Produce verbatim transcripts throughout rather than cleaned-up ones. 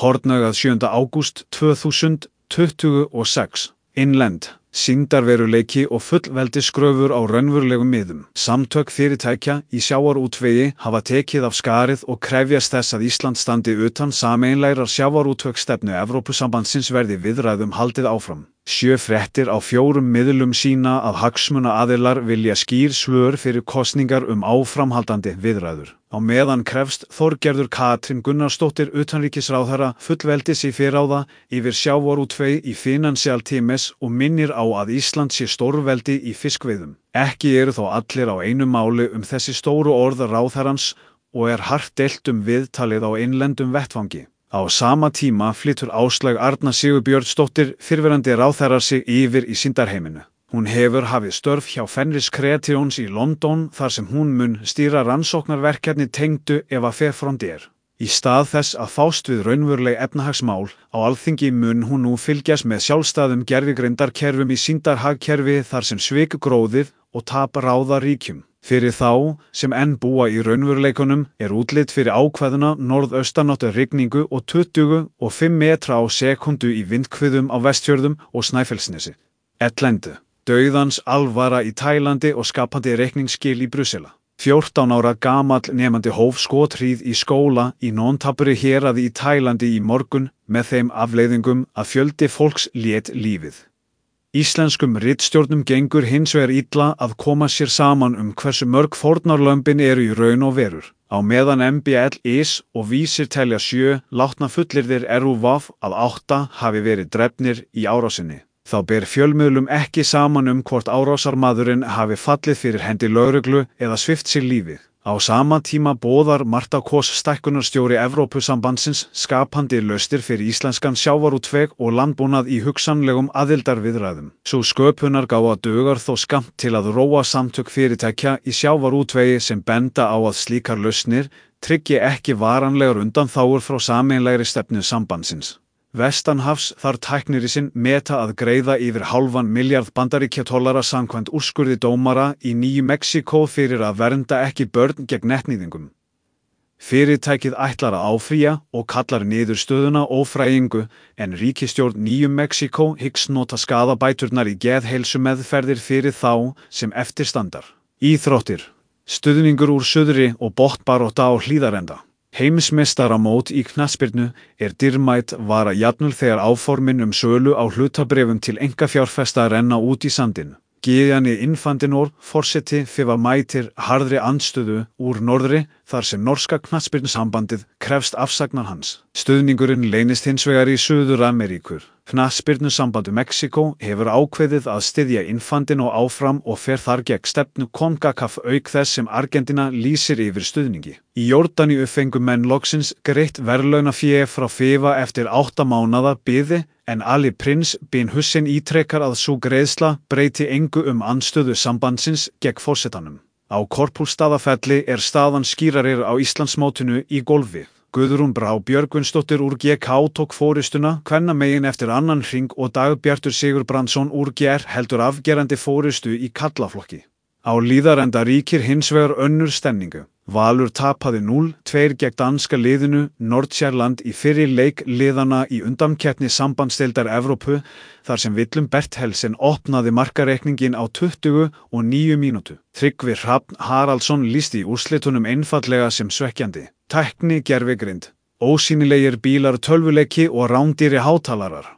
Hornaugað sjöunda ágúst tvö þúsund tuttugu og sex. Innlend, sýndarveruleiki og fullveldiskröfur á raunverulegum miðum. Samtök fyrirtækja í sjávarútvegi hafa tekið af skarið og krefjast þess að Ísland standi utan sameiginlegrar sjávarútvegsstefnu Evrópusambandsins verði viðræðum haldið áfram. Sjö fréttir á fjórum miðlum sýna að hagsmunaaðilar vilja skýr svör fyrir kosningar um áframhaldandi viðræður. Á meðan krefst Þorgerður Katrín Gunnarsdóttir utanríkisráðherra fullveldis í fyriráða yfir sjávarútvegi í Financial Times og minnir á að Ísland sé stórveldi í fiskveiðum. Ekki eru þó allir á einu máli um þessi stóru orð ráðherrans og er hart deilt um viðtalið á innlendum vettvangi. Á sama tíma flytur Áslaug Arna Sigurbjörnsdóttir fyrrverandi ráðherra sig yfir í sýndarheiminu. Hún hefur hafið störf hjá Fenris Creations í London þar sem hún mun stýra rannsóknarverkefni tengdu Eva Fairfrontier. Í stað þess að fást við raunveruleg efnahagsmál á Alþingi mun hún nú fylgjast með sjálfstæðum gervigreindarkerfum í sýndarhagkerfi þar sem svik gróðið og tap ráða ríkjum. Fyrir þá sem enn búa í raunveruleikunum er útlit fyrir ákveðna norðaustanáttu rigningu og tuttugu og fimm metra á sekundu í vindhviðum á Vestfjörðum og Snæfellsnesi. Ellendu, dauðans alvara í Tælandi og skapandi reikningsskil í Brussela. fjórtán ára gamall nemandi hóf skothríð í skóla í Nonthaburi héraði í Tælandi í morgun með þeim afleiðingum að fjöldi fólks lét lífið. Íslenskum ritstjórnum gengur hins vegar illa að koma sér saman um hversu mörg fórnarlömbin eru í raun og verur. Á meðan M B L is og Vísir telja sjö, látna fullyrðir R U V að átta hafi verið drepnir í árásinni. Þá ber fjölmiðlum ekki saman um hvort árásarmaðurinn hafi fallið fyrir hendi lögreglu eða svipt sig lífið. Á sama tíma boðar Marta Kos stækkunarstjóri Evrópusambandsins skapandi lausnir fyrir íslenskan sjávarútveg og landbúnað í hugsanlegum aðildarviðræðum. Sú sköpunargáfa dugar þó skammt til að róa samtök fyrirtækja í sjávarútvegi sem benda á að slíkar lausnir tryggi ekki varanlegar undanþágur frá sameiginlegri stefnu sambandsins. Vestanhafs þarf tæknirisinn Meta að greiða yfir hálfan milljarð bandaríkjadollara samkvæmt úrskurði dómara í Nýju Mexíkó fyrir að vernda ekki börn gegn netnýðingum. Fyrirtækið ætlar að áfrýja og kallar niðurstöðuna ófrægingu en ríkisstjórn Nýju Mexíkó hyggst nota skaðabæturnar í geðheilsumeðferðir fyrir þá sem eftir standar. Íþróttir, stuðningur úr suðri og botnbarátta á Hlíðarenda. Heimsmeistaramót í knattspyrnu er dýrmæt vara jafnvel þegar áformin um sölu á hlutabréfum til einkafjárfesta renna út í sandinn. Gianni Infantino, forseti FIFA mætir harðri andstöðu úr norðri þar sem norska knattspyrnusambandið krefst afsagnar hans. Stuðningurinn leynist hins vegar í Suður-Ameríkur. Knattspyrnusambandi Mexíkó hefur ákveðið að styðja Infantino áfram og fer þar gegn stefnu CONCACAF auk þess sem Argentína lýsir yfir stuðningi. Í Jórdaníu fengu menn loksins greitt verðlaunafé frá FIFA eftir átta mánaða biði en Ali Prince bin Hussein ítrekar að sú greiðsla breyti engu um andstöðu sambandsins gegn forsetanum. Á Korpúlfsstaðafelli er staðan skýrari á Íslandsmótinu í golfi. Guðrún Brá Björgvinsdóttir úr G K tók fórustuna kvennamegin eftir annan hring og Dagbjartur Sigurbrandsson úr G R heldur afgerandi fórustu í karlaflokki. Á Hlíðarenda ríkir hins vegar önnur stemningu. Valur tapaði núll tvö gegn danska liðinu Nordsjælland í fyrri leik liðana í undankeppni sambandsdeildar Evrópu þar sem Willum Bertelsen opnaði markareikningin á tuttugu og níu mínútu. Tryggvi Hrafn Haraldsson lýsti úrslitunum einfaldlega sem svekkjandi. Tækni gervigreind, ósýnilegir bílar tölvuleiki og rándýri hátalarar.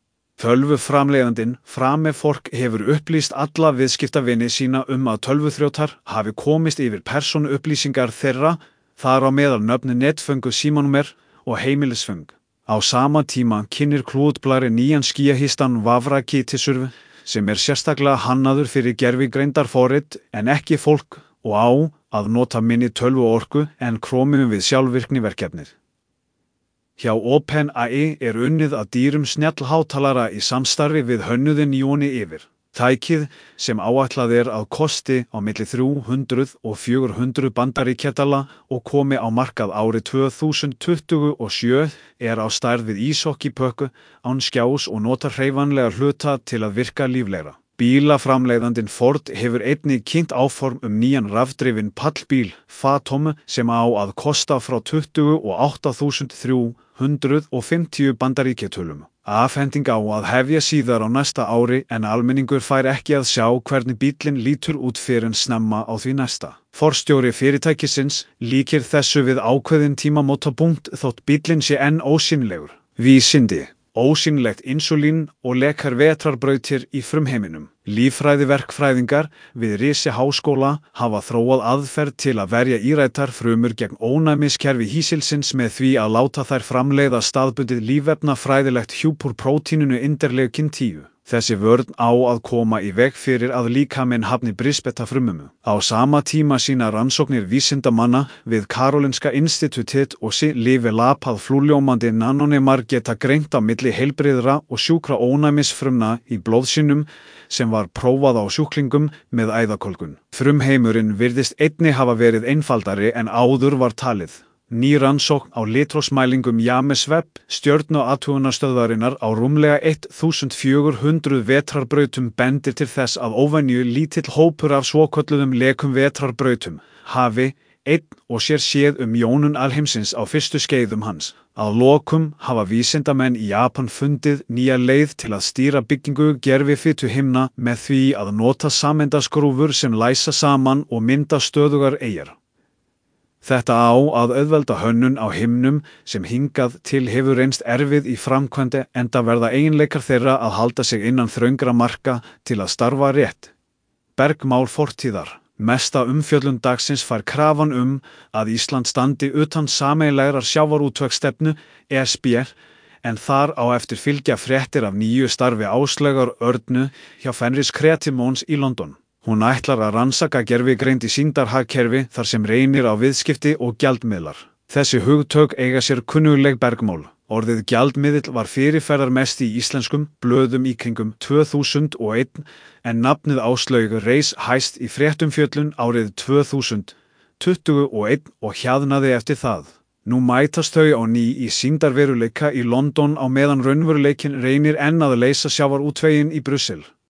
Tölvuframleiðandinn Framefork hefur upplýst alla viðskiptavini sína um að tölvuþrjótar hafi komist yfir persónuupplýsingar þeirra, þar á meðal nöfni netföngu símanúmer og heimilisföng. Á sama tíma kynnir klútblari nýjan skíahistan Vavra Kitissurf sem er sérstaklega hannaður fyrir gervigreindarforrit en ekki fólk og á að nota minni tölvuorku en krómum við sjálfvirkniverkefnir. Hjá OpenAI er unnið að dýrum snjallhátalara í samstarfi við hönnuðinn Jóni yfir. Tækið sem áætlað er að kosti á milli þrjú hundruð og fjögur hundruð bandaríkjadala og komi á markað árið tvö þúsund tuttugu og sjö er á stærð við íshokkípökku án skjás og notar hreyfanlega hluta til að virka líflegra. Bílaframleiðandinn Ford hefur einnig kynnt áform um nýjan rafdrifinn pallbíl Fatom sem á að kosta frá tuttugu og átta þúsund þrjú hundrað og fimmtíu bandaríkjatölum. Afhending á að hefja síðar á næsta ári en almenningur fær ekki að sjá hvernig bíllinn lítur út fyrr en snemma á því næsta. Forstjóri fyrirtækisins líkir þessu við ákveðin tímamótapunkt þótt bíllinn sé enn ósýnilegur. Vísindi, ósýnilegt insúlín og lekar vetrarbrautir í frumheiminum. Líffræðiverkfræðingar við Risi háskóla hafa þróað aðferð til að verja írætar frumur gegn ónæmiskerfi hýsilsins með því að láta þær framleiða staðbundið lífefnafræðilegt hjúp úr prótíninu interleukin tíu. Þessi vörn á að koma í veg fyrir að líkaminn hafni brisbetafrumumu. Á sama tíma sýna rannsóknir vísindamanna við Karolinska Institutet og Lifi Lab að flúrljómandi nanonemar geta greint á milli heilbrigðra og sjúkra ónæmisfrumna í blóðsynum sem var prófað á sjúklingum með æðakölkun. Frumheimurinn virðist einnig hafa verið einfaldari en áður var talið. Ný rannsókn á litrófsmælingum James Webb stjörnuathugunarstöðvarinnar á rúmlega fjórtán hundruð vetrarbrautum bendir til þess að óvenju lítill hópur af svokölluðum lekum vetrarbrautum hafi einn og sér séð um jónun alheimsins á fyrstu skeiðum hans. Að lokum hafa vísindamenn í Japan fundið nýja leið til að stýra byggingu gervifitu himna með því að nota sameindaskrúfur sem læsa saman og mynda stöðugar eyjar. Þetta á að auðvelda hönnun á himnum sem hingað til hefur reynst erfið í framkvæmdi enda verða eiginleikar þeirra að halda sig innan þröngra marka til að starfa rétt. Bergmál fortíðar. Mesta umfjöllun dagsins fær krafan um að Ísland standi utan sameiginlegrar sjávarútvegsstefnu E S B en þar á eftir fylgja fréttir af nýju starfi Áslaugar Örnu hjá Fenris Kreatimons í London. Hún ætlar að rannsaka gervigreind í sýndarhagkerfi þar sem reynir á viðskipti og gjaldmiðlar. Þessi hugtök eiga sér kunnugleg bergmál. Orðið gjaldmiðill var fyrirferðarmest í íslenskum blöðum í kringum tvö þúsund og einn en nafnið Áslaug reis hæst í fréttumfjöllun árið tvö þúsund tuttugu og einn og hjaðnaði eftir það. Nú mætast þau á ný í sýndarveruleika í London á meðan raunveruleikin reynir enn að leysa sjávarútveginn í Brussel.